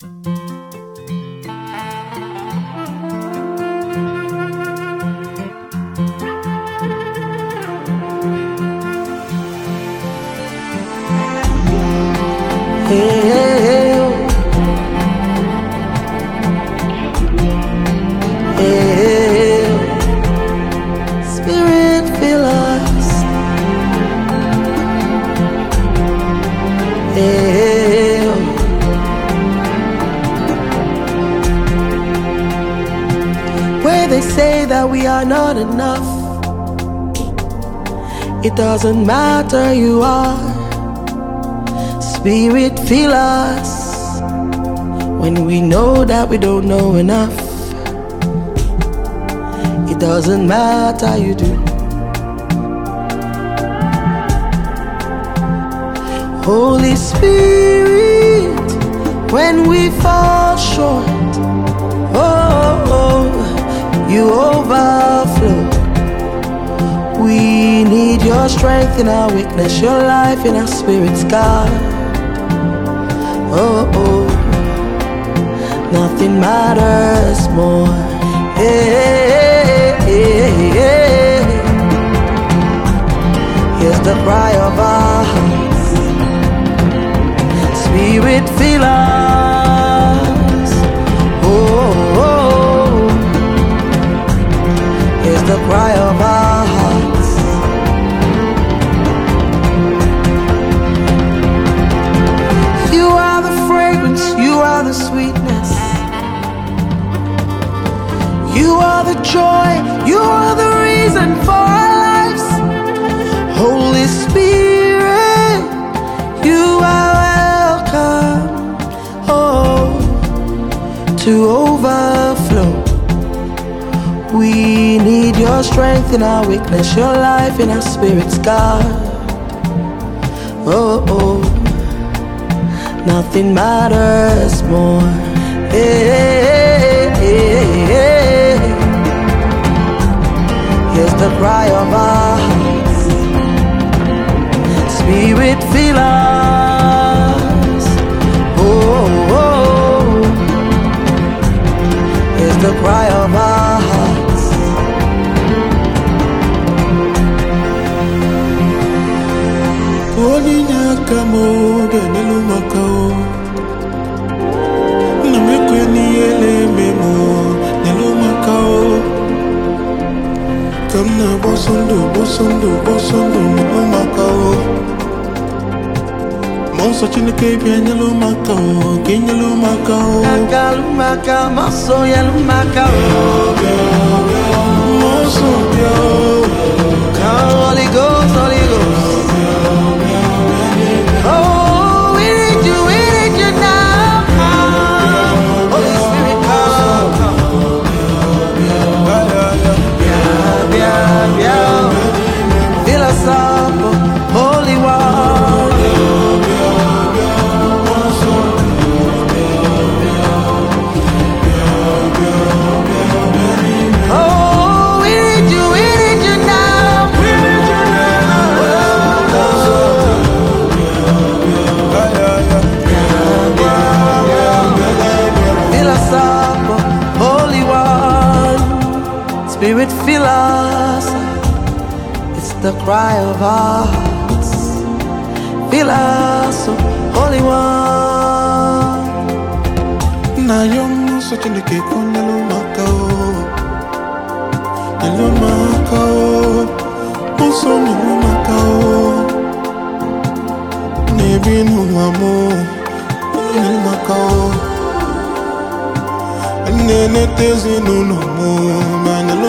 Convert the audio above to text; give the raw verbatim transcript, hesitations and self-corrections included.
Hey, hey, hey, hey. Spirit fill us. Hey, where they say that we are not enough, it doesn't matter, you are. Spirit fill us when we know that we don't know enough. It doesn't matter, you do. Holy Spirit, when we fall short, oh, oh, you overflow. We need your strength in our weakness, your life in our spirits, God. Oh, oh, nothing matters more. Hey, hey, hey. Here's the cry of our hearts. Spirit fill us. Oh, oh, here's the cry of our hearts. You are the fragrance, you are the sweetness, you are the joy, you are the reason for our lives. Holy Spirit, you are welcome, oh, to overflow. We need your strength in our weakness, your life in our spirits, God. Oh, oh, nothing matters more. Hey, hey, hey. Here's the cry of our hearts. Spirit fill us. Oh, oh, here's the cry of our hearts. Oninya kamo genelu makao na mekweni ele memo nelu makao kamna bosondo bosondo bosondo nelu makao monso chinike bianyelu makao kenyelu makao Nakalu makao maso yelu makao monso bio Holy Ghost, Holy Ghost. Oh, we need you, we need you now. Holy Spirit, come, come. Yeah, yeah, yeah. Fill us up, Holy One. Oh, we need you, we need you now. Fill us up, Holy One. Spirit, fill us. It's the cry of our hearts. Fill us, Holy One. na yom so chinike konelu makao nelu makao monso nelu makao nebinu amo nelu makao nene tezi nuno mo